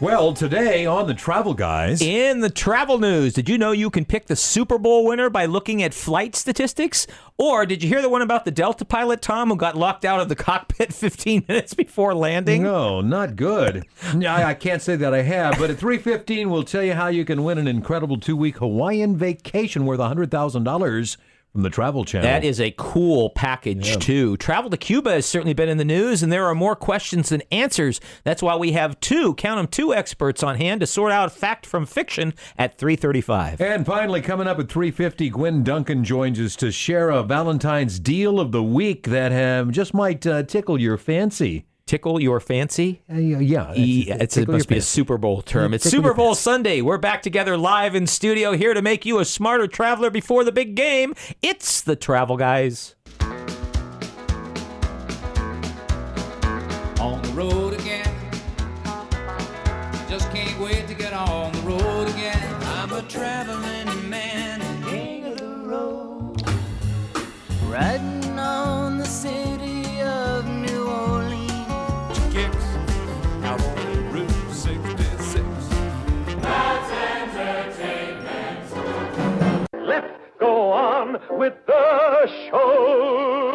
Well, today on the Travel Guys. In the travel news, did you know you can pick the Super Bowl winner by looking at flight statistics? Or did you hear the one about the Delta pilot, Tom, who got locked out of the cockpit 15 minutes before landing? No, not good. I can't say that I have, but at 3:15, we'll tell you how you can win an incredible 2-week Hawaiian vacation worth $100,000 from the Travel Channel. That is a cool package, too. Travel to Cuba has certainly been in the news, and there are more questions than answers. That's why we have two experts on hand to sort out fact from fiction at 3:35. And finally, coming up at 3:50, Gwen Duncan joins us to share a Valentine's deal of the week that just might tickle your fancy. Tickle your fancy? Yeah. It must be a Super Bowl term. It's Super Bowl Sunday. We're back together live in studio here to make you a smarter traveler before the big game. It's the Travel Guys. On the road again. Just can't wait to get on the road again. I'm a traveling man, king of the road. Riding on the city of New Orleans. Kicks out on Route 66. That's entertainment. Let's go on with the show.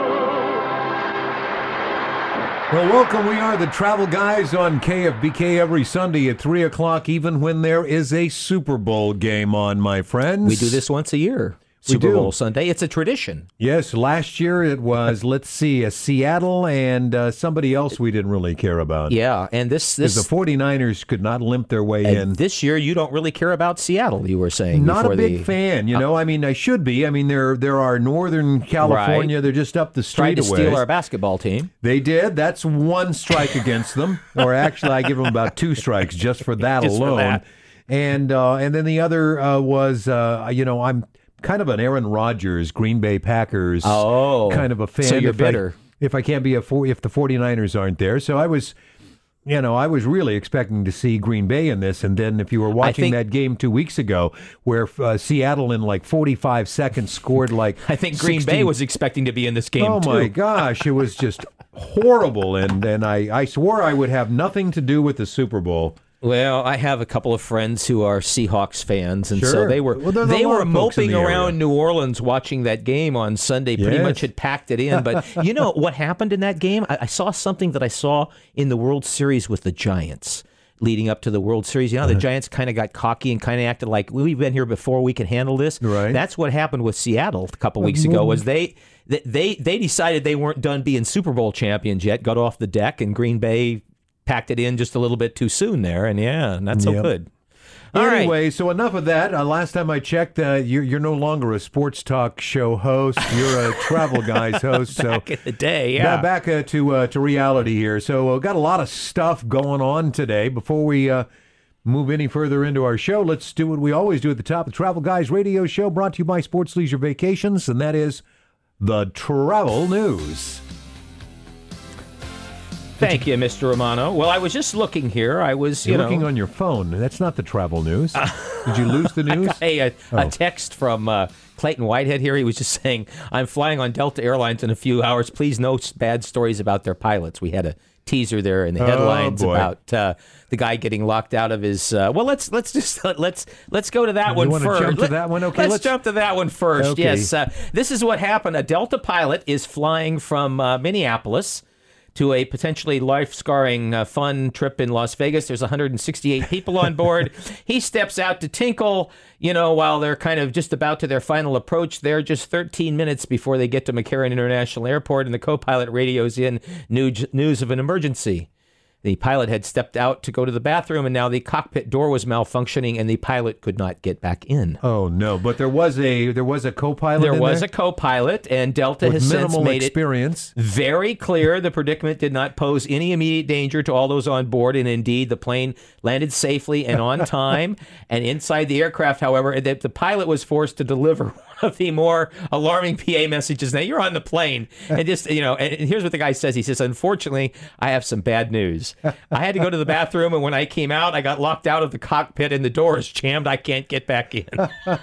Well, welcome. We are the Travel Guys on KFBK every Sunday at 3 o'clock, even when there is a Super Bowl game on, my friends. We do this once a year. We Super do. Bowl Sunday. It's a tradition. Yes, last year it was, let's see, Seattle and somebody else we didn't really care about. Yeah, and this Because the 49ers could not limp their way in. this year you don't really care about Seattle, you were saying. Not before a big fan, you know. I mean, I should be. I mean, there are Northern California. Right. They're just up the street Tried to a steal ways. our basketball team. They did. That's one strike against them. Or actually, I give them about 2 strikes just for that Just for alone. that. And then the other was, I'm kind of an Aaron Rodgers, Green Bay Packers kind of a fan. So you're if bitter. if I can't be if the 49ers aren't there. So I was really expecting to see Green Bay in this. And then if you were watching that game 2 weeks ago where Seattle in like 45 seconds scored like I think Green 16 Bay was expecting to be in this game, too. Oh, my gosh. It was just horrible. And I swore I would have nothing to do with the Super Bowl. Well, I have a couple of friends who are Seahawks fans, and so Sure. they were Well, there's a lot of folks in moping the area. around New Orleans watching that game on Sunday. Pretty Yes. much had packed it in. But you know what happened in that game? I saw something that I saw in the World Series with the Giants. Leading up to the World Series, the Giants kind of got cocky and kind of acted like, we've been here before, we can handle this. Right. That's what happened with Seattle a couple weeks ago. Was they decided they weren't done being Super Bowl champions yet, got off the deck, and Green Bay packed it in just a little bit too soon there, and not so good. All right. Anyway, so enough of that. Last time I checked, you're no longer a sports talk show host. You're a Travel Guys host. Back in the day, Back to reality here. So got a lot of stuff going on today. Before we move any further into our show, let's do what we always do at the top. The Travel Guys radio show brought to you by Sports Leisure Vacations, and that is the Travel News. Thank you, Mr. Romano. Well, I was just looking here. I was, You're looking on your phone. That's not the Travel News. Did you lose the news? a text from Clayton Whitehead here. He was just saying, I'm flying on Delta Airlines in a few hours. Please no bad stories about their pilots. We had a teaser there in the headlines about the guy getting locked out of his. Well, let's go to that one want to first. jump to that one? Okay, let's jump to that one first. Okay. Yes, this is what happened. A Delta pilot is flying from Minneapolis to a potentially life-scarring fun trip in Las Vegas. There's 168 people on board. He steps out to tinkle, while they're kind of just about to their final approach. They're just 13 minutes before they get to McCarran International Airport, and the co-pilot radios in news of an emergency. The pilot had stepped out to go to the bathroom, and now the cockpit door was malfunctioning, and the pilot could not get back in. Oh no! But there was a co-pilot. There was a co-pilot, and Delta with has since minimal made experience. it very clear the predicament did not pose any immediate danger to all those on board, and indeed the plane landed safely and on time. And inside the aircraft, however, the pilot was forced to deliver of the more alarming PA messages. Now you're on the plane, and just and here's what the guy says. He says, "Unfortunately, I have some bad news. I had to go to the bathroom, and when I came out, I got locked out of the cockpit, and the door is jammed. I can't get back in."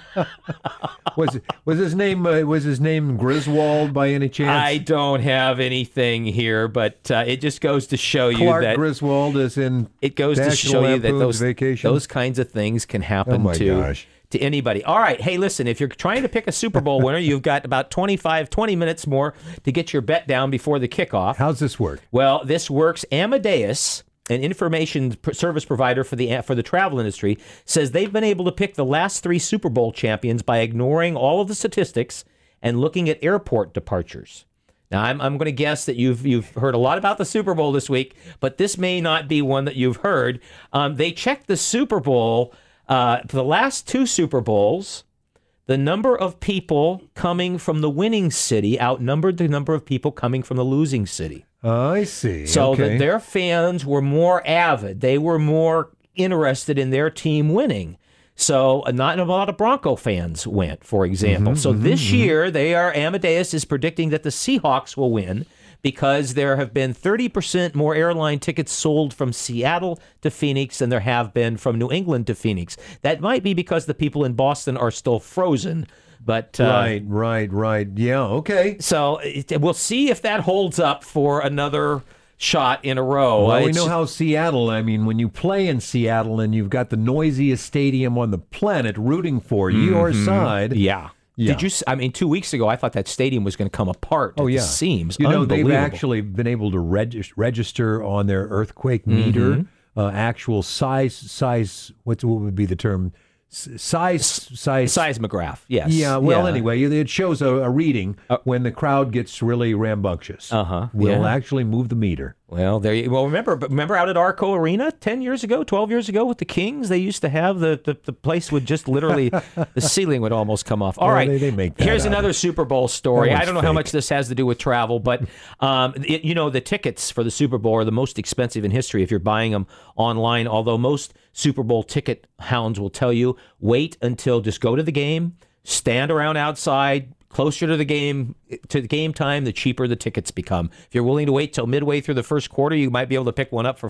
Was his name Griswold by any chance? I don't have anything here, but it just goes to show you Clark that Griswold is in. it goes to National show you that Lampoon's Vacation? those kinds of things can happen Oh my to gosh. anybody. All right. Hey, listen, if you're trying to pick a Super Bowl winner, you've got about 20 minutes more to get your bet down before the kickoff. How's this work? Well, this works. Amadeus, an information service provider for the travel industry, says they've been able to pick the last 3 Super Bowl champions by ignoring all of the statistics and looking at airport departures. Now, I'm going to guess that you've heard a lot about the Super Bowl this week, but this may not be one that you've heard. They checked the Super Bowl for the last 2 Super Bowls. The number of people coming from the winning city outnumbered the number of people coming from the losing city. I see. So okay. that their fans were more avid. They were more interested in their team winning. So not a lot of Bronco fans went, for example. This year, Amadeus is predicting that the Seahawks will win because there have been 30% more airline tickets sold from Seattle to Phoenix than there have been from New England to Phoenix. That might be because the people in Boston are still frozen. But Right. Yeah, okay. So we'll see if that holds up for another shot in a row. Well, we know how Seattle, when you play in Seattle and you've got the noisiest stadium on the planet rooting for your side. Yeah. Did you? 2 weeks ago, I thought that stadium was going to come apart at the seams. They've actually been able to register on their earthquake meter actual size. What would be the term? Seismograph, yes. Yeah, anyway, it shows a reading when the crowd gets really rambunctious. We'll actually move the meter. Well, remember out at Arco Arena 10 years ago, 12 years ago with the Kings, they used to have the place would just literally, the ceiling would almost come off. All right, they make that here's up. another Super Bowl story. That I don't know one's how fake. much this has to do with travel, but the tickets for the Super Bowl are the most expensive in history if you're buying them online, although most Super Bowl ticket hounds will tell you, wait until just go to the game, stand around outside, closer to the game time, the cheaper the tickets become. If you're willing to wait till midway through the first quarter, you might be able to pick one up for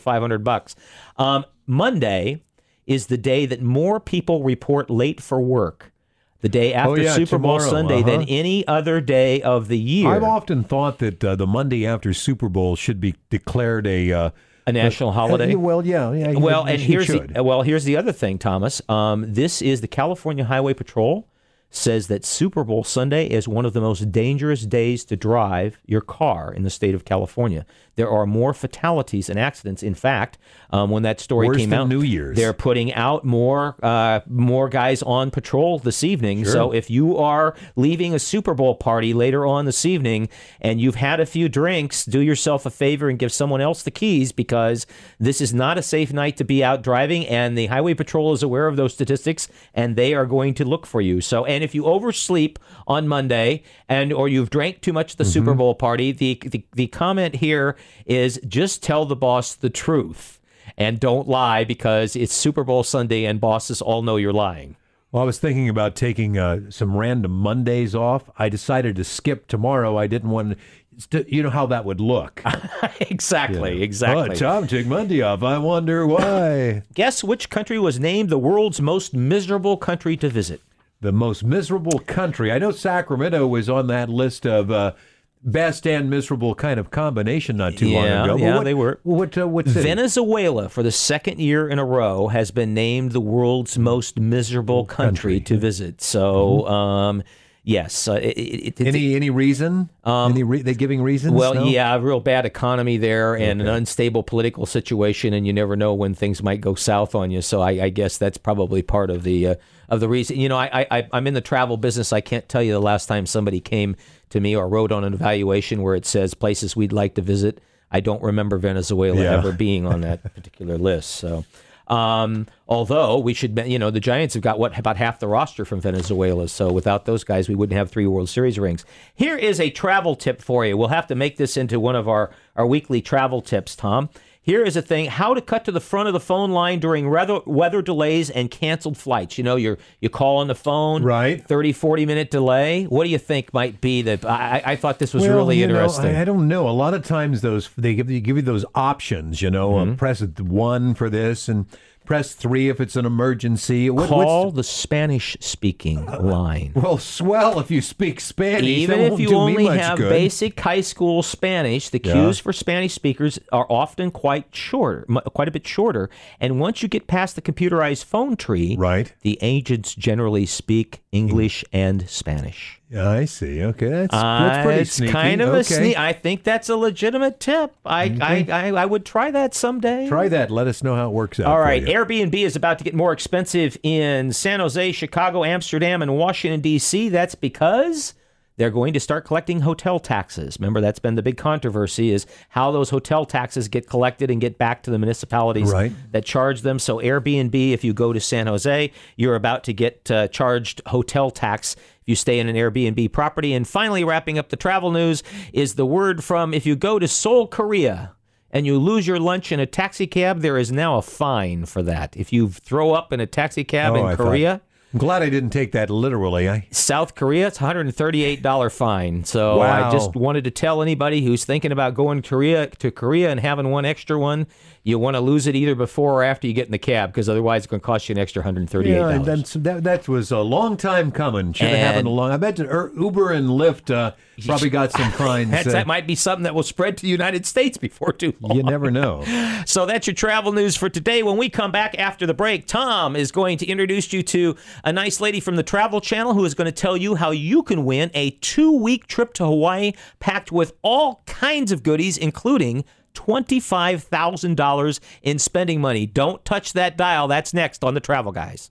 $500. Monday is the day that more people report late for work, the day after Super Bowl Sunday, than any other day of the year. I've often thought that the Monday after Super Bowl should be declared a national holiday. Well, here's the other thing, Thomas. This is the California Highway Patrol says that Super Bowl Sunday is one of the most dangerous days to drive your car in the state of California. There are more fatalities and accidents. In fact, when that story came out, New Year's. They're putting out more guys on patrol this evening. Sure. So if you are leaving a Super Bowl party later on this evening and you've had a few drinks, do yourself a favor and give someone else the keys, because this is not a safe night to be out driving, and the Highway Patrol is aware of those statistics, and they are going to look for you. So, and if you oversleep on Monday or you've drank too much at the Super Bowl party, the comment here is just tell the boss the truth and don't lie, because it's Super Bowl Sunday and bosses all know you're lying. Well, I was thinking about taking some random Mondays off. I decided to skip tomorrow. I didn't want to, you know how that would look. Exactly. Oh, Tom took Monday off. I wonder why. Guess which country was named the world's most miserable country to visit? The most miserable country. I know Sacramento was on that list of best and miserable kind of combination not too long ago. Yeah, they were. What city? Venezuela, for the second year in a row, has been named the world's most miserable country to visit. So, yes. Any reason? They giving reasons? Well, no? yeah, a real bad economy there and an unstable political situation, and you never know when things might go south on you. So I guess that's probably part of the reason. You know, I'm in the travel business. I can't tell you the last time somebody came to me or wrote on an evaluation where it says places we'd like to visit. I don't remember Venezuela ever being on that particular list. So, although we should, the Giants have got about half the roster from Venezuela. So without those guys, we wouldn't have 3 World Series rings. Here is a travel tip for you. We'll have to make this into one of our weekly travel tips, Tom. Here is a thing: how to cut to the front of the phone line during weather delays and canceled flights. You call on the phone, right? 30, 40-minute delay. What do you think might be the? I thought this was really interesting. I don't know. A lot of times they give you those options. Press 1 for this and press 3 if it's an emergency. Call the Spanish-speaking line. Well, swell if you speak Spanish. Even if you only have basic high school Spanish, the queues for Spanish speakers are often quite a bit shorter. And once you get past the computerized phone tree, the agents generally speak English and Spanish. Yeah, I see. Okay, that's pretty sneaky. It's kind of a sneak. I think that's a legitimate tip. I would try that someday. Try that. Let us know how it works out. All right. Airbnb is about to get more expensive in San Jose, Chicago, Amsterdam, and Washington, D.C. That's because they're going to start collecting hotel taxes. Remember, that's been the big controversy, is how those hotel taxes get collected and get back to the municipalities that charge them. So Airbnb, if you go to San Jose, you're about to get charged hotel tax if you stay in an Airbnb property. And finally, wrapping up the travel news is the word from if you go to Seoul, Korea, and you lose your lunch in a taxi cab, there is now a fine for that. If you throw up in a taxi cab in Korea... I'm glad I didn't take that literally. South Korea, it's $138 fine. So I just wanted to tell anybody who's thinking about going to Korea and having one extra one, you want to lose it either before or after you get in the cab, because otherwise it's going to cost you an extra $138. Yeah, that was a long time coming. Should have happened I bet Uber and Lyft probably got some fines. That might be something that will spread to the United States before too long. You never know. So that's your travel news for today. When we come back after the break, Tom is going to introduce you to a nice lady from the Travel Channel who is going to tell you how you can win a 2-week trip to Hawaii packed with all kinds of goodies, including $25,000 in spending money. Don't touch that dial. That's next on The Travel Guys.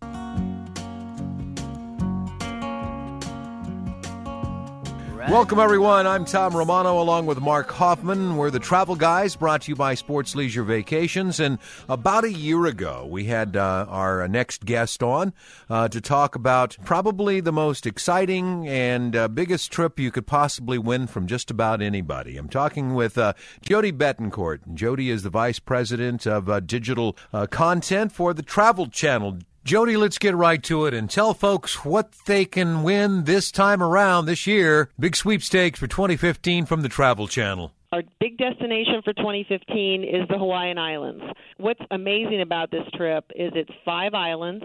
Welcome, everyone. I'm Tom Romano along with Mark Hoffman. We're the Travel Guys, brought to you by Sports Leisure Vacations. And about a year ago, we had our next guest on to talk about probably the most exciting and biggest trip you could possibly win from just about anybody. I'm talking with Jody Betancourt. Jody is the Vice President of Digital Content for the Travel Channel. Jody, let's get right to it and tell folks what they can win this time around this year. Big sweepstakes for 2015 from the Travel Channel. Our big destination for 2015 is the Hawaiian Islands. What's amazing about this trip is it's 5 islands,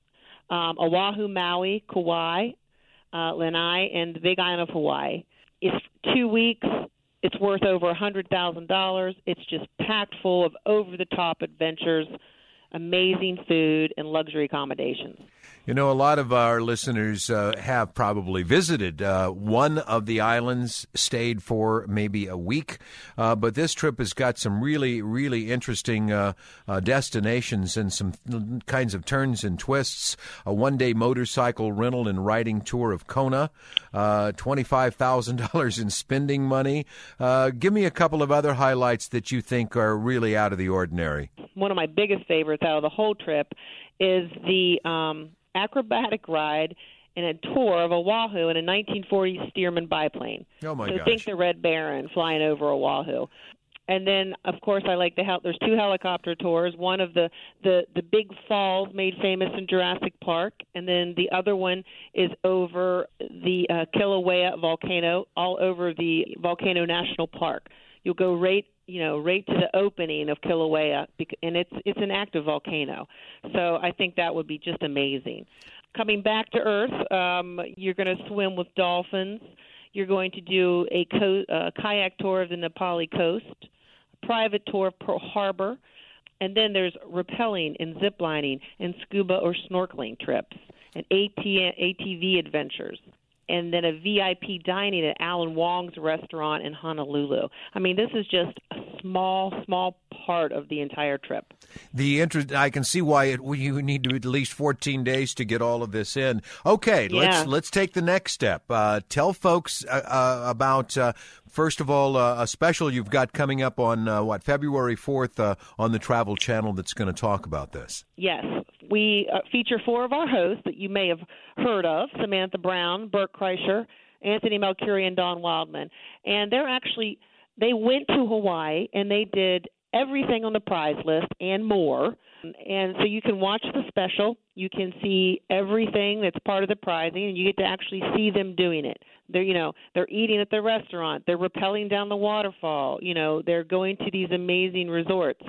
Oahu, Maui, Kauai, Lanai, and the Big Island of Hawaii. It's 2 weeks. It's worth over $100,000. It's just packed full of over-the-top adventures, amazing food, and luxury accommodations. You know, a lot of our listeners have probably visited one of the islands, stayed for maybe a week, but this trip has got some really, really interesting destinations and some kinds of turns and twists. A one-day motorcycle rental and riding tour of Kona, $25,000 in spending money. Give me a couple of other highlights that you think are really out of the ordinary. One of my biggest favorites out of the whole trip is the acrobatic ride and a tour of Oahu in a 1940s Stearman biplane. Oh, my gosh. So think the Red Baron flying over Oahu. And then, of course, I like there's 2 helicopter tours. One of the big falls made famous in Jurassic Park, and then the other one is over the Kilauea volcano, all over the Volcano National Park. You'll go right to the opening of Kilauea, and it's an active volcano. So I think that would be just amazing. Coming back to Earth, you're going to swim with dolphins. You're going to do a kayak tour of the Nepali coast, a private tour of Pearl Harbor, and then there's rappelling and ziplining and scuba or snorkeling trips and ATV adventures. And then a VIP dining at Alan Wong's restaurant in Honolulu. I mean, this is just a small part of the entire trip. I can see why you need to at least 14 days to get all of this in. Okay, let's take the next step. Tell folks about, first of all, a special you've got coming up on, February 4th on the Travel Channel that's going to talk about this. Yes. We feature 4 of our hosts that you may have heard of: Samantha Brown, Burt Kreischer, Anthony Melchuri, and Don Wildman. And they went to Hawaii and they did everything on the prize list and more. And so you can watch the special. You can see everything that's part of the prizing, and you get to actually see them doing it. They're eating at the restaurant. They're rappelling down the waterfall. They're going to these amazing resorts.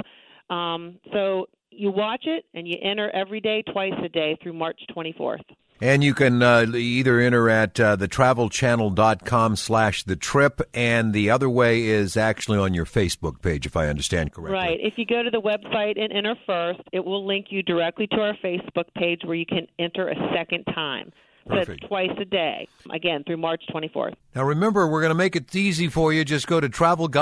So you watch it, and you enter every day, twice a day through March 24th. And you can either enter at thetravelchannel.com/thetrip, and the other way is actually on your Facebook page, if I understand correctly. Right. If you go to the website and enter first, it will link you directly to our Facebook page where you can enter a second time. So Perfect. that's twice a day, again, through March 24th. Now, remember, we're going to make it easy for you. Just go to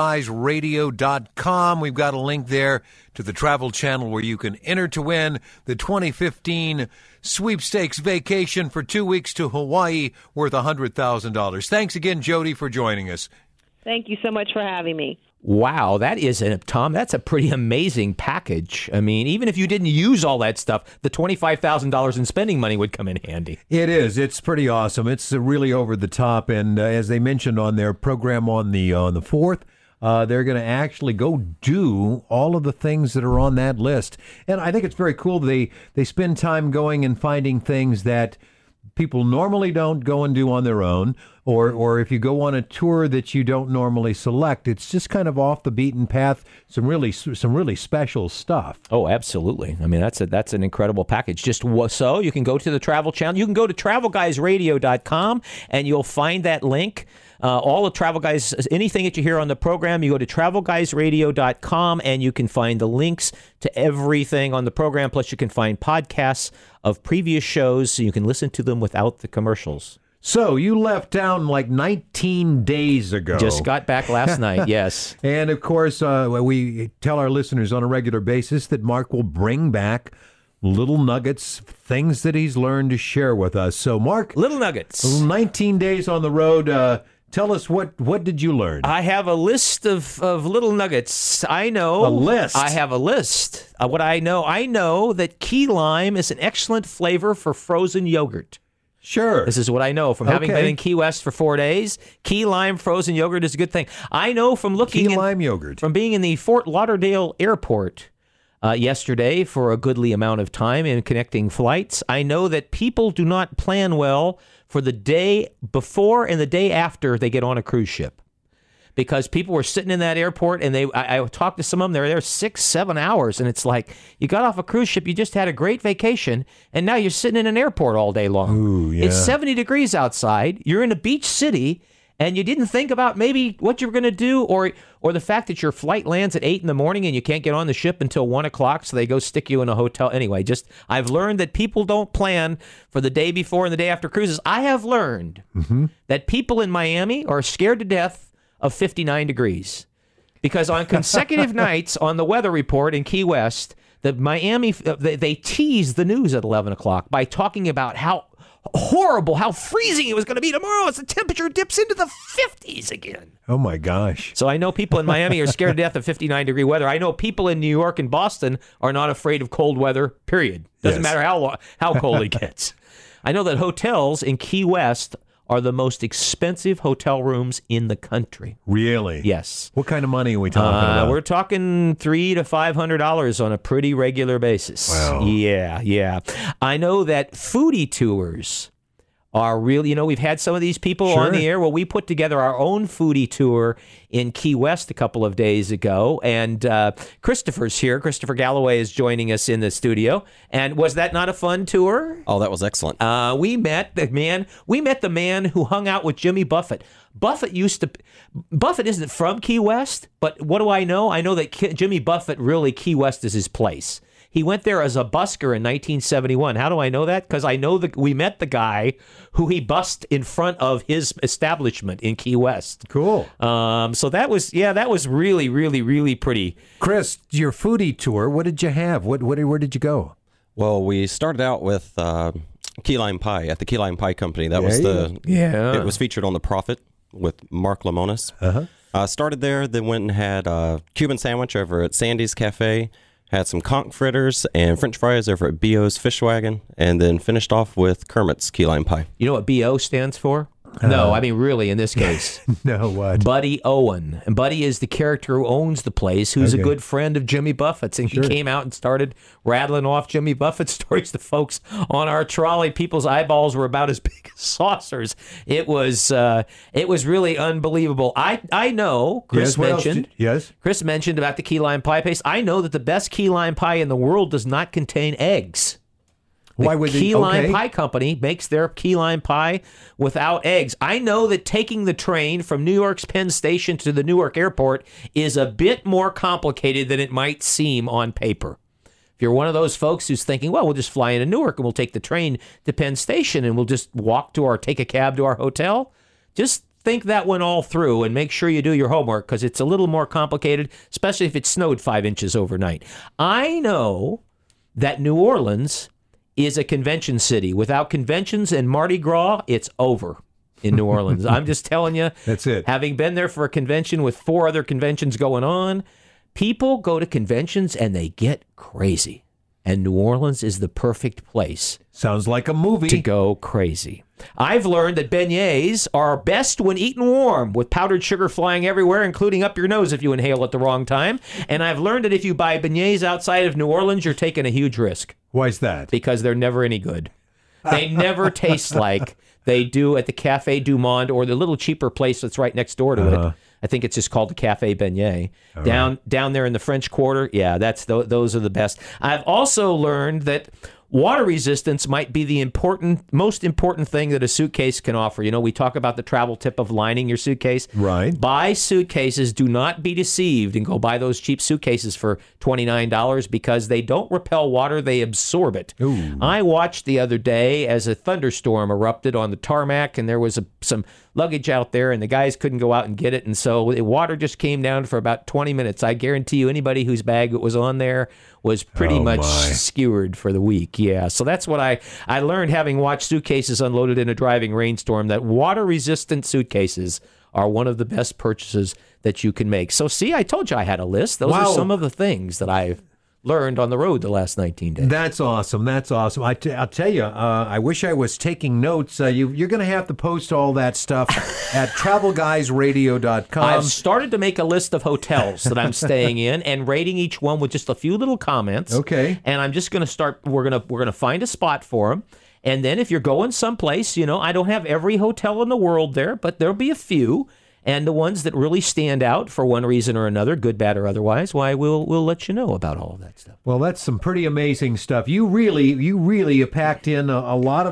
TravelGuysRadio.com. We've got a link there to the Travel Channel where you can enter to win the 2015 sweepstakes vacation for 2 weeks to Hawaii worth $100,000. Thanks again, Jody, for joining us. Thank you so much for having me. Wow, Tom, that's a pretty amazing package. I mean, even if you didn't use all that stuff, the $25,000 in spending money would come in handy. It is. It's pretty awesome. It's really over the top. And as they mentioned on their program on the 4th, they're going to actually go do all of the things that are on that list. And I think it's very cool. They spend time going and finding things that people normally don't go and do on their own, or if you go on a tour that you don't normally select, it's just kind of off the beaten path. Some really special stuff. Oh, absolutely. I mean, that's an incredible package. Just so you can go to the Travel Channel. You can go to TravelGuysRadio.com and you'll find that link. All the Travel Guys, anything that you hear on the program, you go to TravelGuysRadio.com and you can find the links to everything on the program. Plus, you can find podcasts of previous shows so you can listen to them without the commercials. So you left town like 19 days ago. Just got back last night, yes. And, of course, we tell our listeners on a regular basis that Mark will bring back little nuggets, things that he's learned to share with us. So, Mark, Little nuggets. 19 days on the road. Tell us, what did you learn? I have a list of little nuggets. I know. A list? I have a list. What I know that key lime is an excellent flavor for frozen yogurt. Sure. This is what I know from having Okay. been in Key West for 4 days. Key lime frozen yogurt is a good thing. I know from looking Key lime yogurt. from being in the Fort Lauderdale airport yesterday for a goodly amount of time in connecting flights. I know that people do not plan well for the day before and the day after they get on a cruise ship. Because people were sitting in that airport and I talked to some of them, they were there 6-7 hours. And it's like, you got off a cruise ship, you just had a great vacation, and now you're sitting in an airport all day long. Ooh, yeah. It's 70 degrees outside, you're in a beach city, and you didn't think about maybe what you were going to do or the fact that your flight lands at 8 in the morning and you can't get on the ship until 1 o'clock, so they go stick you in a hotel. Anyway, I've learned that people don't plan for the day before and the day after cruises. I have learned that people in Miami are scared to death of 59 degrees. Because on consecutive nights on the weather report in Key West, the Miami, they teased the news at 11 o'clock by talking about how horrible, how freezing it was going to be tomorrow as the temperature dips into the 50s again. Oh, my gosh. So I know people in Miami are scared to death of 59-degree weather. I know people in New York and Boston are not afraid of cold weather, period. Doesn't Yes. matter how cold it gets. I know that hotels in Key West are the most expensive hotel rooms in the country. Really? Yes. What kind of money are we talking about? We're talking $300 to $500 on a pretty regular basis. Wow. Yeah. I know that foodie tours are really, we've had some of these people Sure. on the air. Well, we put together our own foodie tour in Key West a couple of days ago, and Christopher's here. Christopher Galloway is joining us in the studio. And was that not a fun tour? Oh, that was excellent. We met the man who hung out with Jimmy Buffett. Buffett isn't from Key West, but what do I know? I know that Jimmy Buffett, really, Key West is his place. He went there as a busker in 1971. How do I know that? Because I know that we met the guy who he bussed in front of his establishment in Key West. Cool. So that was really, really, really pretty. Chris, your foodie tour, what did you have? Where did you go? Well, we started out with key lime pie at the Key Lime Pie Company. That was it was featured on The Prophet with Mark Lemonis. Started there, then went and had a Cuban sandwich over at Sandy's Cafe. Had some conch fritters and French fries over at B.O.'s Fish Wagon, and then finished off with Kermit's Key Lime Pie. You know what BO stands for? No, I mean, really, in this case. No, what? Buddy Owen. And Buddy is the character who owns the place, who's a good friend of Jimmy Buffett's. And he came out and started rattling off Jimmy Buffett stories to folks on our trolley. People's eyeballs were about as big as saucers. It was really unbelievable. I know, Chris mentioned. Chris mentioned about the key lime pie paste. I know that the best key lime pie in the world does not contain eggs. Why would Key Lime Pie Company makes their key lime pie without eggs. I know that taking the train from New York's Penn Station to the Newark Airport is a bit more complicated than it might seem on paper. If you're one of those folks who's thinking, well, we'll just fly into Newark and we'll take the train to Penn Station and we'll just walk to take a cab to our hotel, just think that one all through and make sure you do your homework because it's a little more complicated, especially if it snowed 5 inches overnight. I know that New Orleans is a convention city. Without conventions and Mardi Gras, it's over in New Orleans. I'm just telling you. That's it. Having been there for a convention with 4 other conventions going on, people go to conventions and they get crazy. And New Orleans is the perfect place. Sounds like a movie. To go crazy. I've learned that beignets are best when eaten warm, with powdered sugar flying everywhere, including up your nose if you inhale at the wrong time. And I've learned that if you buy beignets outside of New Orleans, you're taking a huge risk. Why's that? Because they're never any good. They never taste like they do at the Café Du Monde or the little cheaper place that's right next door to it. I think it's just called the Café Beignet. Down there in the French Quarter, yeah, those are the best. I've also learned that water resistance might be the most important thing that a suitcase can offer. You know, we talk about the travel tip of lining your suitcase. Right. Buy suitcases. Do not be deceived and go buy those cheap suitcases for $29 because they don't repel water. They absorb it. Ooh. I watched the other day as a thunderstorm erupted on the tarmac and there was some luggage out there and the guys couldn't go out and get it. And so the water just came down for about 20 minutes. I guarantee you anybody whose bag was on there was pretty much skewered for the week. Yeah, so that's what I learned having watched suitcases unloaded in a driving rainstorm, that water-resistant suitcases are one of the best purchases that you can make. So see, I told you I had a list. Those are some of the things that I've learned on the road the last 19 days. That's awesome. That's awesome. I'll tell you, I wish I was taking notes. You're going to have to post all that stuff at travelguysradio.com. I've started to make a list of hotels that I'm staying in and rating each one with just a few little comments. Okay. And I'm just going to start, we're going to find a spot for them. And then if you're going someplace, you know, I don't have every hotel in the world there, but there'll be a few. And the ones that really stand out for one reason or another, good, bad, or otherwise, why we'll let you know about all of that stuff. Well, that's some pretty amazing stuff. You really packed in a lot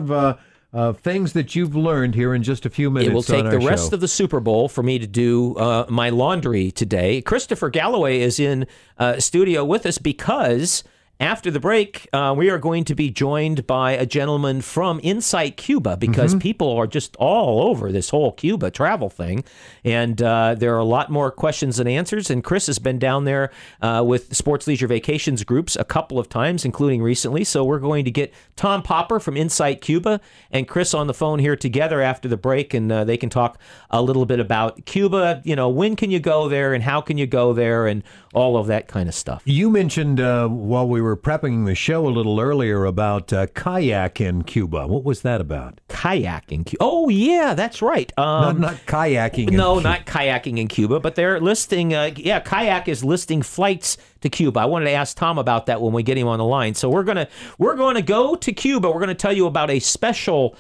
of things that you've learned here in just a few minutes. It will take the rest of the Super Bowl for me to do my laundry today. Christopher Galloway is in studio with us because after the break, we are going to be joined by a gentleman from Insight Cuba because people are just all over this whole Cuba travel thing. And there are a lot more questions than answers. And Chris has been down there with Sports Leisure Vacations groups a couple of times, including recently. So we're going to get Tom Popper from Insight Cuba and Chris on the phone here together after the break. And they can talk a little bit about Cuba. You know, when can you go there and how can you go there and all of that kind of stuff. You mentioned while we were prepping the show a little earlier about kayak in Cuba. What was that about? Kayak in Cuba. Oh, yeah, that's right. Not kayaking. No, not kayaking in Cuba, but they're listing, Kayak is listing flights to Cuba. I wanted to ask Tom about that when we get him on the line. So we're going to go to Cuba. We're going to tell you about a special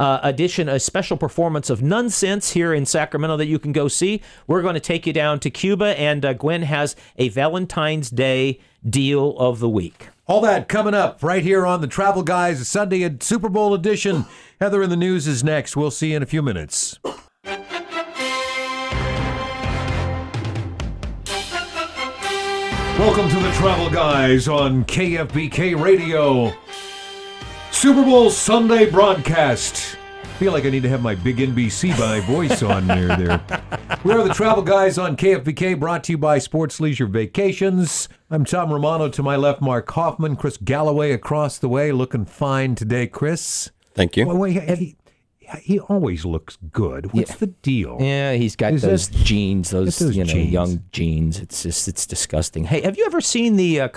a special performance of Nonsense here in Sacramento that you can go see. We're going to take you down to Cuba, and Gwen has a Valentine's Day deal of the week. All that coming up right here on the Travel Guys Sunday Super Bowl edition. Heather in the News is next. We'll see you in a few minutes. Welcome to the Travel Guys on KFBK Radio. Super Bowl Sunday broadcast. Feel like I need to have my big NBC voice on there. We are the Travel Guys on KFBK, brought to you by Sports Leisure Vacations. I'm Tom Romano. To my left, Mark Hoffman. Chris Galloway across the way, looking fine today, Chris. Thank you. Wait, He always looks good. What's the deal? Yeah, he's got those jeans, those jeans. young jeans. It's disgusting. Hey, have you ever seen the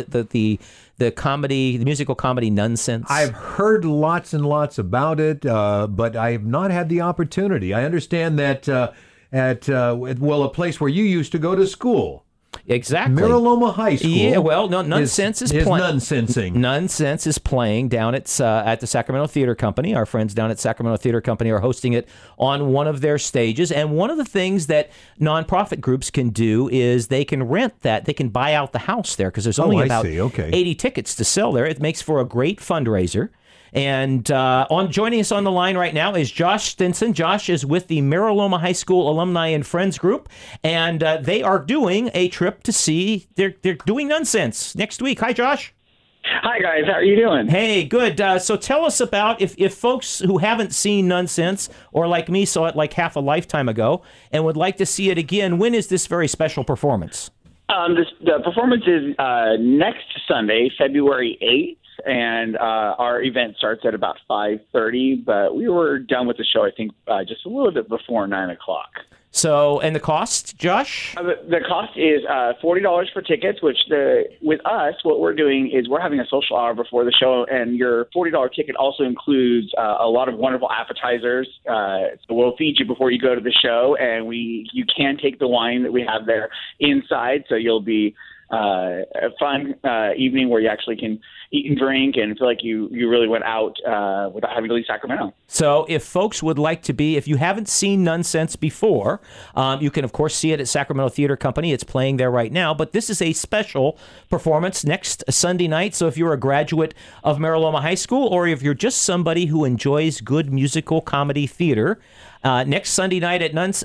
comedy, the musical comedy Nonsense? I've heard lots and lots about it, but I have not had the opportunity. I understand that at a place where you used to go to school. Exactly. Miraloma High School. Yeah, well, no, Nonsense is playing. Nonsensing. Nonsense is playing down at the Sacramento Theater Company. Our friends down at Sacramento Theater Company are hosting it on one of their stages. And one of the things that nonprofit groups can do is they can rent that. They can buy out the house there because there's only about 80 tickets to sell there. It makes for a great fundraiser. And joining us on the line right now is Josh Stinson. Josh is with the Miraloma High School Alumni and Friends Group, and they are doing a trip to see. They're doing Nonsense next week. Hi, Josh. Hi, guys. How are you doing? Hey, good. So tell us about if folks who haven't seen Nonsense or like me saw it like half a lifetime ago and would like to see it again. When is this very special performance? The performance is next Sunday, February 8th. And our event starts at about 5:30, but we were done with the show, I think, just a little bit before 9 o'clock. So, and the cost, Josh? The cost is $40 for tickets, which with us, what we're doing is we're having a social hour before the show, and your $40 ticket also includes a lot of wonderful appetizers. So we'll feed you before you go to the show, and you can take the wine that we have there inside, so you'll be a fun evening where you actually can eat and drink and feel like you really went out without having to leave Sacramento. So if folks would like to if you haven't seen Nonsense before, you can, of course, see it at Sacramento Theater Company. It's playing there right now, but this is a special performance next Sunday night. So if you're a graduate of Miraloma High School or if you're just somebody who enjoys good musical comedy theater, next Sunday night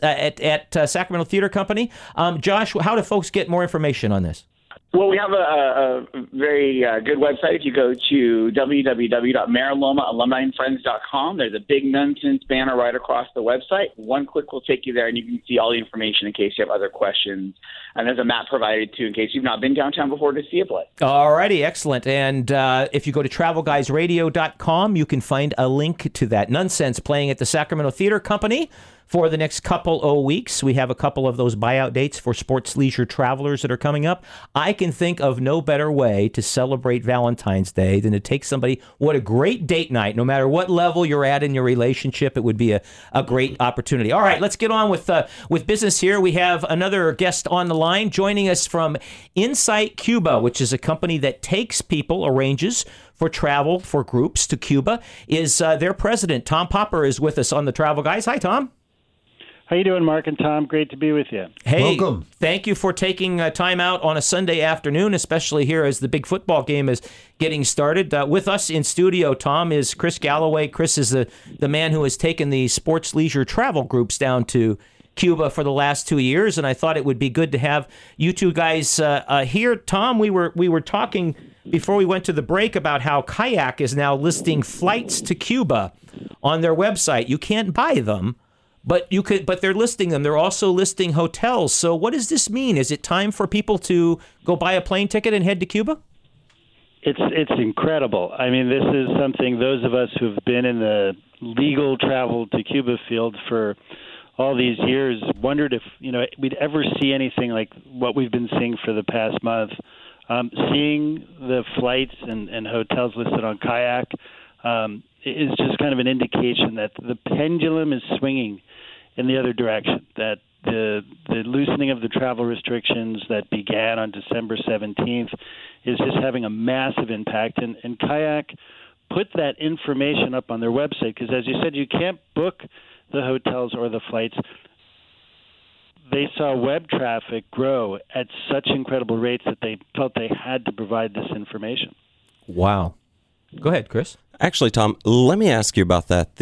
at Sacramento Theater Company. Josh, how do folks get more information on this? Well, we have a very good website. If you go to www.miraLomaAlumniandFriends.com, there's a big Nonsense banner right across the website. One click will take you there, and you can see all the information in case you have other questions. And there's a map provided, too, in case you've not been downtown before to see a play. All righty, excellent. And if you go to TravelGuysRadio.com, you can find a link to that. Nonsense playing at the Sacramento Theater Company for the next couple of weeks. We have a couple of those buyout dates for sports leisure travelers that are coming up. I can think of no better way to celebrate Valentine's Day than to take somebody. What a great date night. No matter what level you're at in your relationship, it would be a great opportunity. All right, let's get on with business here. We have another guest on the line joining us from Insight Cuba, which is a company that arranges for travel for groups to Cuba. Is their president, Tom Popper, is with us on the Travel Guys. Hi, Tom. How you doing, Mark and Tom? Great to be with you. Hey, welcome. Thank you for taking time out on a Sunday afternoon, especially here as the big football game is getting started. With us in studio, Tom, is Chris Galloway. Chris is the man who has taken the sports leisure travel groups down to Cuba for the last 2 years, and I thought it would be good to have you two guys here. Tom, we were talking before we went to the break about how Kayak is now listing flights to Cuba on their website. You can't buy them. But they're listing them. They're also listing hotels. So what does this mean? Is it time for people to go buy a plane ticket and head to Cuba? It's incredible. I mean, this is something those of us who've been in the legal travel to Cuba field for all these years wondered if we'd ever see anything like what we've been seeing for the past month. Seeing the flights and hotels listed on Kayak is just kind of an indication that the pendulum is swinging in the other direction, that the loosening of the travel restrictions that began on December 17th is just having a massive impact. And Kayak put that information up on their website because, as you said, you can't book the hotels or the flights. They saw web traffic grow at such incredible rates that they felt they had to provide this information. Wow. Go ahead, Chris. Actually, Tom, let me ask you about that.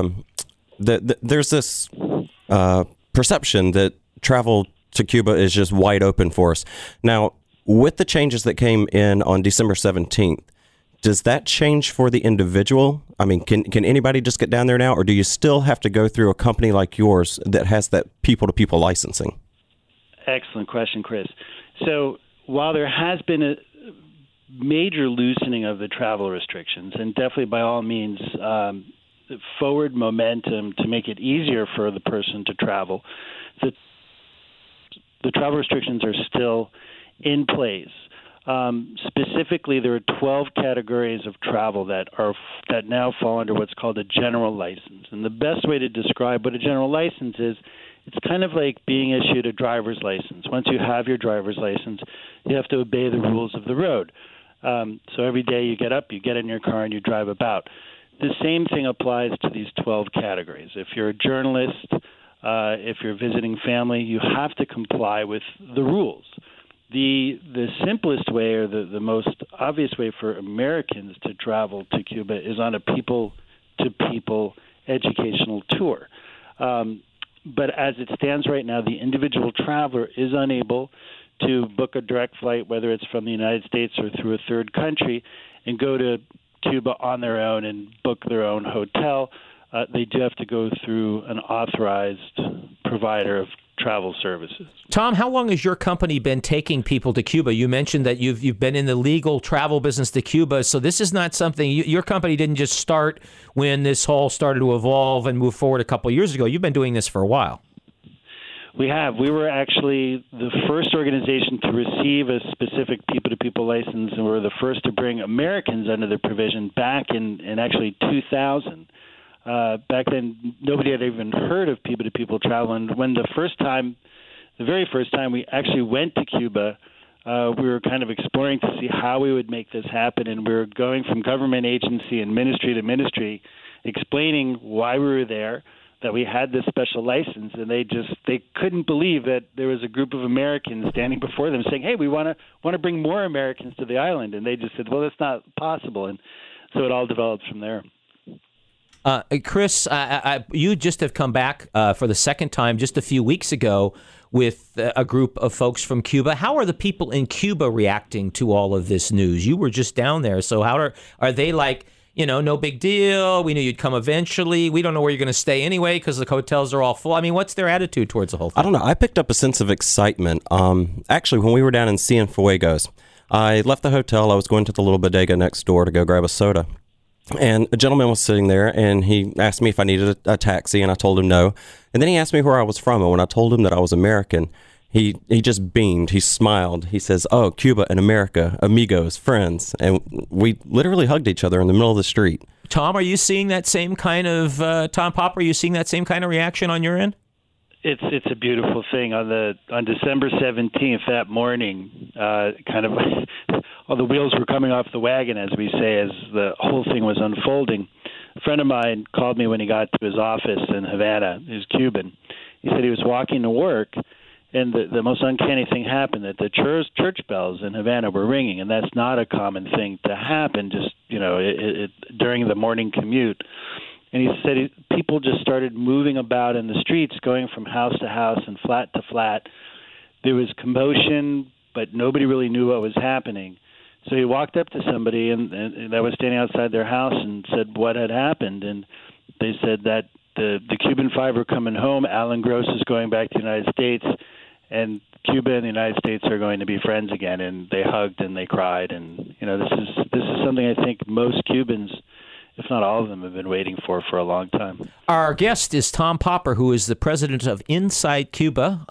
There's this perception that travel to Cuba is just wide open for us. Now, with the changes that came in on December 17th, does that change for the individual? I mean, can anybody just get down there now, or do you still have to go through a company like yours that has that people-to-people licensing? Excellent question, Chris. So while there has been a major loosening of the travel restrictions, and definitely by all means forward momentum to make it easier for the person to travel. The travel restrictions are still in place. Specifically, there are 12 categories of travel that now fall under what's called a general license. And the best way to describe what a general license is, it's kind of like being issued a driver's license. Once you have your driver's license, you have to obey the rules of the road. So every day you get up, you get in your car, and you drive about. The same thing applies to these 12 categories. If you're a journalist, if you're visiting family, you have to comply with the rules. The simplest way, or the most obvious way for Americans to travel to Cuba is on a people-to-people educational tour. But as it stands right now, the individual traveler is unable to book a direct flight, whether it's from the United States or through a third country, and go to Cuba on their own and book their own hotel. They do have to go through an authorized provider of travel services. Tom, how long has your company been taking people to Cuba? You mentioned that you've been in the legal travel business to Cuba, so this is not something your company didn't just start when this whole started to evolve and move forward a couple of years ago. You've been doing this for a while. We have. We were actually the first organization to receive a specific people-to-people license, and we were the first to bring Americans under the provision back in actually 2000. Back then, nobody had even heard of people-to-people travel. And when the very first time we actually went to Cuba, we were kind of exploring to see how we would make this happen. And we were going from government agency and ministry to ministry, explaining why we were there, that we had this special license. And they couldn't believe that there was a group of Americans standing before them saying, hey, we want to bring more Americans to the island. And they just said, well, that's not possible. And so it all developed from there. Chris, you just have come back for the second time just a few weeks ago with a group of folks from Cuba. How are the people in Cuba reacting to all of this news? You were just down there, so how are they like, no big deal, we knew you'd come eventually, we don't know where you're going to stay anyway because the hotels are all full? I mean, what's their attitude towards the whole thing? I don't know. I picked up a sense of excitement. Actually, when we were down in Cienfuegos, I left the hotel. I was going to the little bodega next door to go grab a soda. And a gentleman was sitting there, and he asked me if I needed a taxi, and I told him no. And then he asked me where I was from, and when I told him that I was American, he just beamed. He smiled. He says, oh, Cuba and America, amigos, friends. And we literally hugged each other in the middle of the street. Tom, are you seeing that same kind of, Tom Popper, are you seeing that same kind of reaction on your end? It's a beautiful thing. On December 17th, that morning, kind of all the wheels were coming off the wagon, as we say, as the whole thing was unfolding. A friend of mine called me when he got to his office in Havana. He's Cuban. He said he was walking to work, and the most uncanny thing happened, that the church bells in Havana were ringing, and that's not a common thing to happen just during the morning commute. And he said people just started moving about in the streets, going from house to house and flat to flat. There was commotion, but nobody really knew what was happening. So he walked up to somebody and that was standing outside their house and said what had happened. And they said that the Cuban Five are coming home. Alan Gross is going back to the United States, and Cuba and the United States are going to be friends again. And they hugged and they cried. And this is something I think most Cubans, if not all of them, have been waiting for a long time. Our guest is Tom Popper, who is the president of Insight Cuba,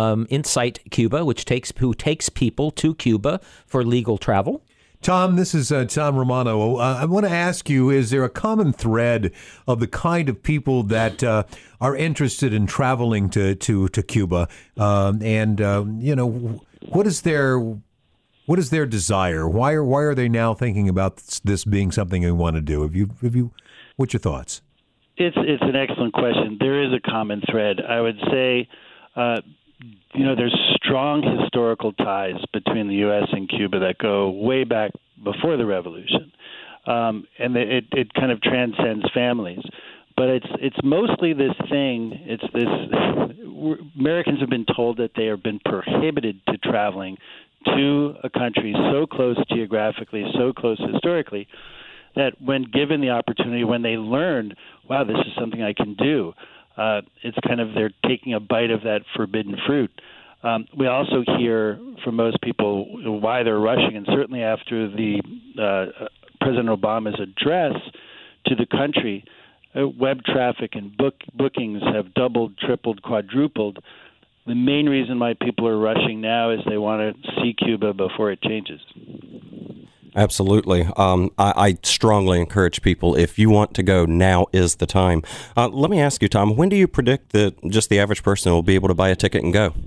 who takes people to Cuba for legal travel. Tom, this is Tom Romano. I want to ask you, is there a common thread of the kind of people that are interested in traveling to Cuba? What is their desire? Why are they now thinking about this being something they want to do? Have you? What's your thoughts? It's an excellent question. There is a common thread. I would say, there's strong historical ties between the U.S. and Cuba that go way back before the revolution, and it kind of transcends families. But it's mostly this thing. It's this. Americans have been told that they have been prohibited to traveling to a country so close geographically, so close historically, that when given the opportunity, when they learned, wow, this is something I can do, it's kind of they're taking a bite of that forbidden fruit. We also hear from most people why they're rushing, and certainly after the President Obama's address to the country, web traffic and bookings have doubled, tripled, quadrupled. The main reason why people are rushing now is they want to see Cuba before it changes. Absolutely. I strongly encourage people, if you want to go, now is the time. Let me ask you, Tom, when do you predict that just the average person will be able to buy a ticket and go?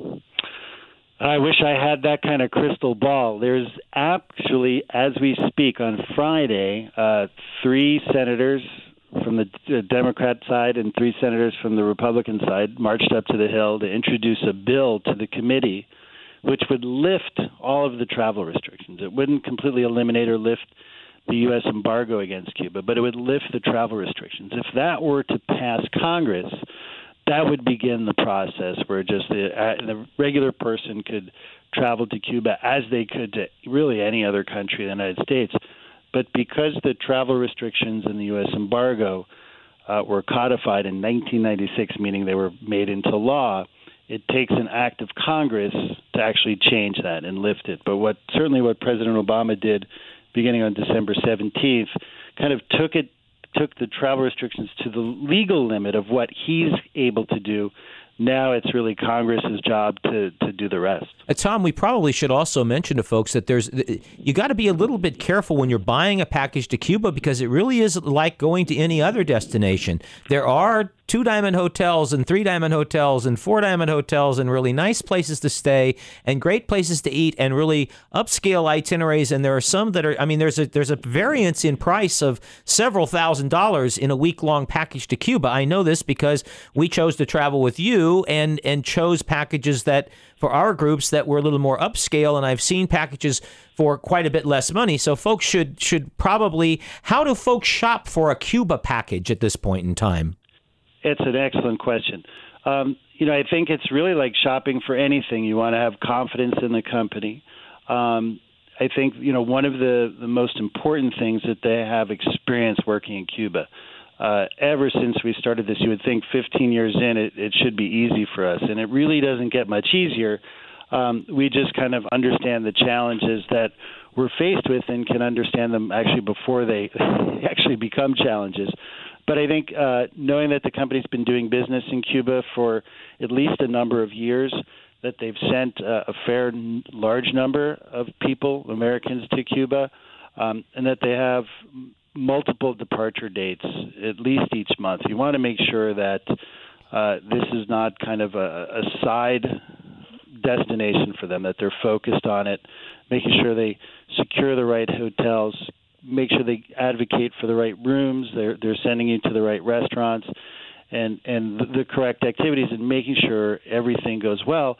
I wish I had that kind of crystal ball. There's actually, as we speak, on Friday, 3 senators from the Democrat side and 3 senators from the Republican side marched up to the Hill to introduce a bill to the committee which would lift all of the travel restrictions. It wouldn't completely eliminate or lift the U.S. embargo against Cuba, but it would lift the travel restrictions. If that were to pass Congress, that would begin the process where just the regular person could travel to Cuba as they could to really any other country in the United States. But because the travel restrictions in the U.S. embargo were codified in 1996, meaning they were made into law, it takes an act of Congress to actually change that and lift it. But what President Obama did beginning on December 17th kind of took the travel restrictions to the legal limit of what he's able to do. Now it's really Congress's job to do the rest. Tom, we probably should also mention to folks that you got to be a little bit careful when you're buying a package to Cuba, because it really is like going to any other destination. There are 2-diamond hotels and 3-diamond hotels and 4-diamond hotels and really nice places to stay and great places to eat and really upscale itineraries. And there are some that are, there's a variance in price of several $1,000s in a week-long package to Cuba. I know this because we chose to travel with you and chose packages that for our groups that were a little more upscale, and I've seen packages for quite a bit less money. So folks should probably, how do folks shop for a Cuba package at this point in time? It's an excellent question. I think it's really like shopping for anything. You want to have confidence in the company. I think, one of the most important things that they have experience working in Cuba. Ever since we started this, you would think 15 years in, it should be easy for us. And it really doesn't get much easier. We just kind of understand the challenges that we're faced with and can understand them actually before they actually become challenges. But I think knowing that the company's been doing business in Cuba for at least a number of years, that they've sent a fair large number of people, Americans, to Cuba, and that they have multiple departure dates, at least each month. You want to make sure that this is not kind of a side destination for them, that they're focused on it, making sure they secure the right hotels, make sure they advocate for the right rooms, they're sending you to the right restaurants, and the correct activities, and making sure everything goes well.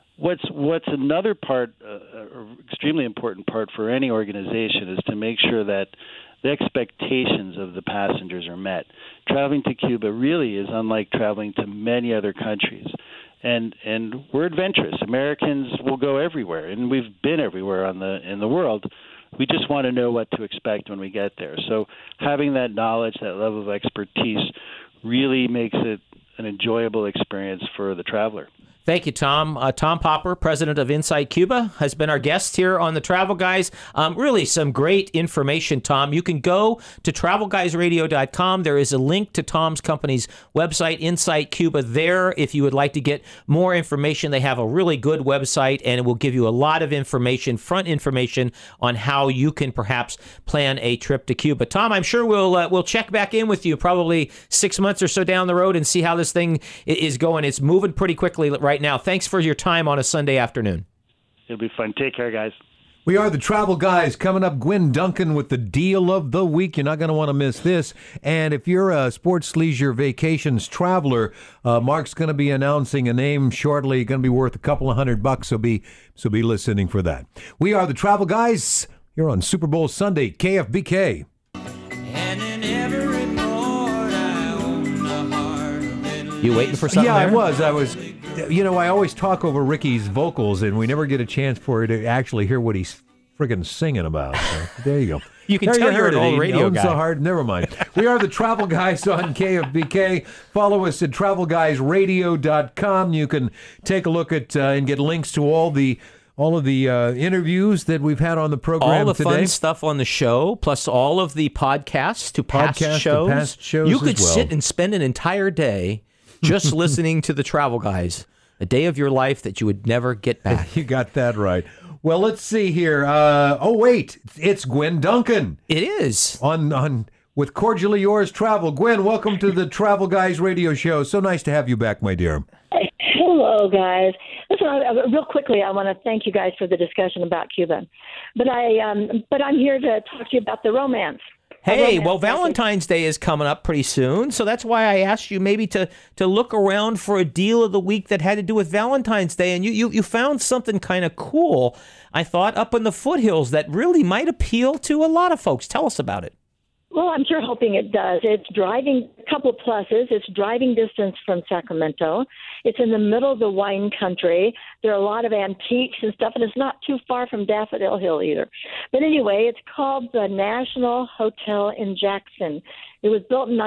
What's another part, extremely important part for any organization, is to make sure that the expectations of the passengers are met. Traveling to Cuba really is unlike traveling to many other countries. And we're adventurous. Americans will go everywhere, and we've been everywhere in the world. We just want to know what to expect when we get there. So having that knowledge, that level of expertise, really makes it an enjoyable experience for the traveler. Thank you, Tom. Tom Popper, president of Insight Cuba, has been our guest here on the Travel Guys. Really some great information, Tom. You can go to travelguysradio.com. There is a link to Tom's company's website, Insight Cuba, there. If you would like to get more information, they have a really good website, and it will give you a lot of information, front information, on how you can perhaps plan a trip to Cuba. Tom, I'm sure we'll check back in with you probably 6 months or so down the road and see how this thing is going. It's moving pretty quickly right now. Thanks for your time on a Sunday afternoon. It'll be fun. Take care, guys. We are the Travel Guys. Coming up, Gwen Duncan with the deal of the week. You're not going to want to miss this. And if you're a sports, leisure, vacations traveler, Mark's going to be announcing a name shortly. Going to be worth a couple of $100. So be listening for that. We are the Travel Guys. You're on Super Bowl Sunday, KFBK. And in every port I own a heart. You waiting for something? Yeah, there? I was. I always talk over Ricky's vocals, and we never get a chance for you to actually hear what he's friggin' singing about. So, there you go. You can tell you're an old radio guy. So hard. Never mind. We are the Travel Guys on KFBK. Follow us at travelguysradio.com. You can take a look at and get links to all all of the interviews that we've had on the program all the today. fun stuff on the show, plus all of the podcasts to past shows. You could sit and spend an entire day just listening to the Travel Guys. A day of your life that you would never get back. You got that right. Well, let's see here. Oh, wait. It's Gwen Duncan. It is. On with Cordially Yours Travel. Gwen, welcome to the Travel Guys radio show. So nice to have you back, my dear. Hello, guys. Listen, real quickly, I want to thank you guys for the discussion about Cuba. But I'm here to talk to you about the romance. Hey, well, Valentine's Day is coming up pretty soon, so that's why I asked you maybe to look around for a deal of the week that had to do with Valentine's Day, and you found something kind of cool, I thought, up in the foothills that really might appeal to a lot of folks. Tell us about it. Well, I'm sure hoping it does. It's driving, a couple of pluses. It's driving distance from Sacramento. It's in the middle of the wine country. There are a lot of antiques and stuff, and it's not too far from Daffodil Hill either. But anyway, it's called the National Hotel in Jackson. It was built in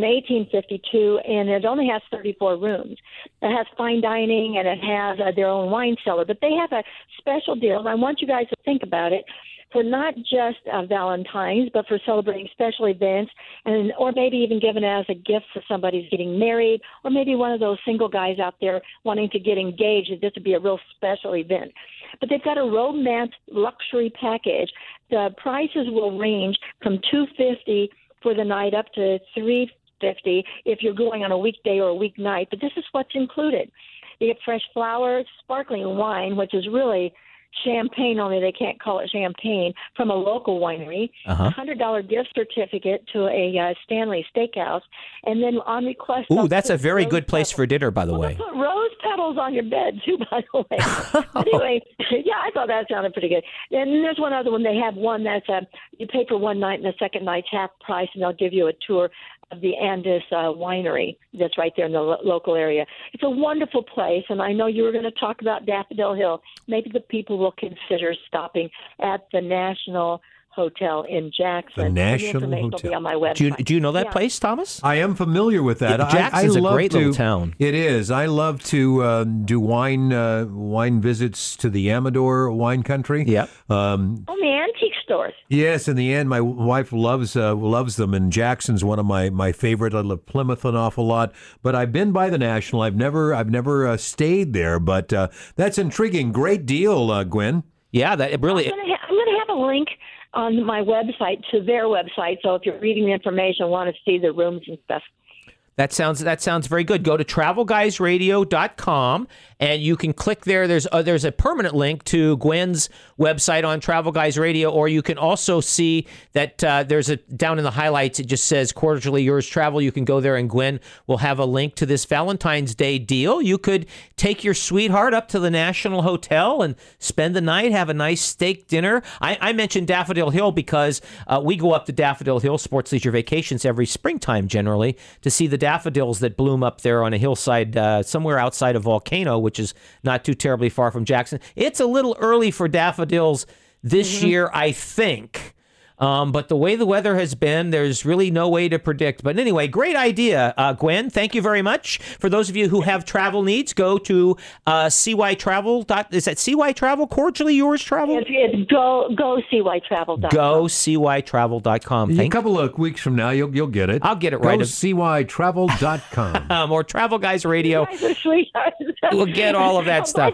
1852, and it only has 34 rooms. It has fine dining, and it has their own wine cellar. But they have a special deal, and I want you guys to think about it, for not just Valentine's, but for celebrating special events, and or maybe even given as a gift for somebody who's getting married, or maybe one of those single guys out there wanting to get engaged. This would be a real special event. But they've got a romance luxury package. The prices will range from $250 for the night up to $350 if you're going on a weekday or a weeknight. But this is what's included. You get fresh flowers, sparkling wine, which is really champagne, only they can't call it champagne, from a local winery, $100 gift certificate to a Stanley Steakhouse, and then on request... Ooh, that's a very good place for dinner, by the way. Put rose petals on your bed, too, by the way. Anyway, yeah, I thought that sounded pretty good. And there's one other one. They have one that's you pay for one night, and the second night's half price, and they'll give you a tour of the Andis winery that's right there in the local area. It's a wonderful place, and I know you were going to talk about Daffodil Hill. Maybe the people will consider stopping at the National Hotel in Jackson. The National Hotel. Will be on my website. Do you know that place, Thomas? I am familiar with that. Jackson's a great little town. It is. I love to do wine visits to the Amador wine country. Yeah. The antique stores. Yes, in the end, my wife loves them, and Jackson's one of my favorite. I love Plymouth an awful lot, but I've been by the National. I've never stayed there, but that's intriguing. Great deal, Gwen. Yeah, that it really. I'm going to have a link on my website to their website, so if you're reading the information, want to see the rooms and stuff. That sounds very good. Go to travelguysradio.com and you can click there. There's a permanent link to Gwen's website on Travel Guys Radio, or you can also see that there's down in the highlights, it just says Cordially Yours Travel. You can go there and Gwen will have a link to this Valentine's Day deal. You could take your sweetheart up to the National Hotel and spend the night, have a nice steak dinner. I mentioned Daffodil Hill because we go up to Daffodil Hill Sports Leisure Vacations every springtime generally to see the daffodils that bloom up there on a hillside somewhere outside of Volcano, which is not too terribly far from Jackson. It's a little early for daffodils this year, I think. But the way the weather has been, there's really no way to predict. But anyway, great idea, Gwen. Thank you very much. For those of you who have travel needs, go to CY Travel. Is that CY Travel? Cordially Yours Travel? It's go CYTravel.com. Go CYTravel.com. A couple of weeks from now, you'll get it. I'll get it right. Go CYTravel.com. Or Travel Guys Radio. You guys are sweethearts. We'll get all of that stuff.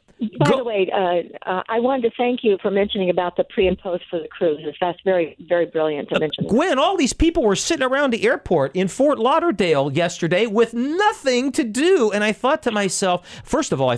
By the way, I wanted to thank you for mentioning about the pre and post for the cruises. That's very, very brilliant to mention. Gwen, all these people were sitting around the airport in Fort Lauderdale yesterday with nothing to do. And I thought to myself, first of all,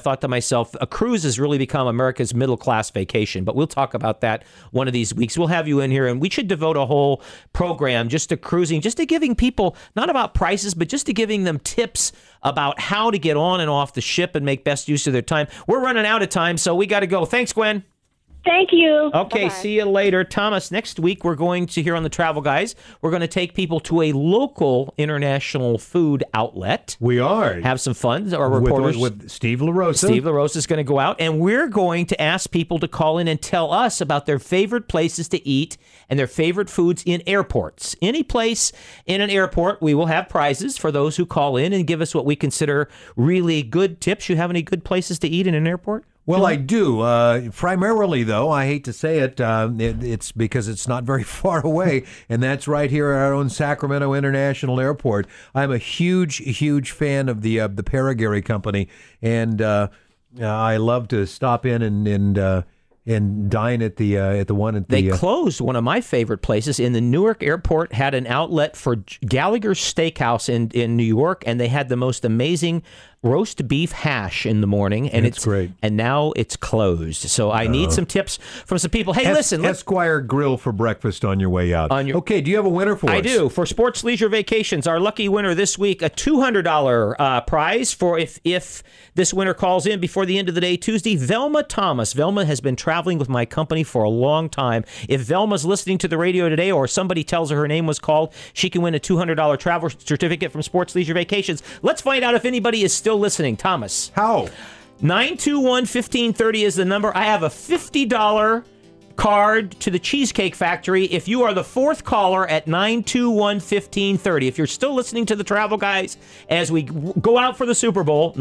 a cruise has really become America's middle-class vacation. But we'll talk about that one of these weeks. We'll have you in here, and we should devote a whole program just to cruising, just to giving people, not about prices, but just to giving them tips about how to get on and off the ship and make best use of their time. We're running out of time, so we got to go. Thanks, Gwen. Thank you. Okay, bye-bye. See you later. Thomas, next week we're going to, here on the Travel Guys, we're going to take people to a local international food outlet. We are. Have some fun. Our reporters. With Steve LaRosa. Steve LaRosa is going to go out, and we're going to ask people to call in and tell us about their favorite places to eat and their favorite foods in airports. Any place in an airport, we will have prizes for those who call in and give us what we consider really good tips. You have any good places to eat in an airport? Well, I do. Primarily, though, I hate to say it, it's because it's not very far away, and that's right here at our own Sacramento International Airport. I'm a huge fan of the Paragary Company, and I love to stop in and dine at the one at the. They closed one of my favorite places in the Newark Airport. Had an outlet for Gallagher's Steakhouse in New York, and they had the most amazing roast beef hash in the morning, and it's great. And now it's closed. So I need some tips from some people. Hey, listen, Esquire Grill for breakfast on your way out. Okay, do you have a winner for us? I do. For Sports Leisure Vacations, our lucky winner this week, a $200 prize for if this winner calls in before the end of the day Tuesday. Velma Thomas. Velma has been traveling with my company for a long time. If Velma's listening to the radio today, or somebody tells her name was called, she can win a $200 travel certificate from Sports Leisure Vacations. Let's find out if anybody is still listening. Thomas. How? 921-1530 is the number. I have a $50 card to the Cheesecake Factory if you are the fourth caller at 921-1530. If you're still listening to the Travel Guys as we go out for the Super Bowl,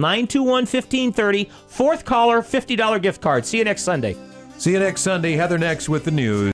921-1530, fourth caller, $50 gift card. See you next Sunday. See you next Sunday. Heather next with the news.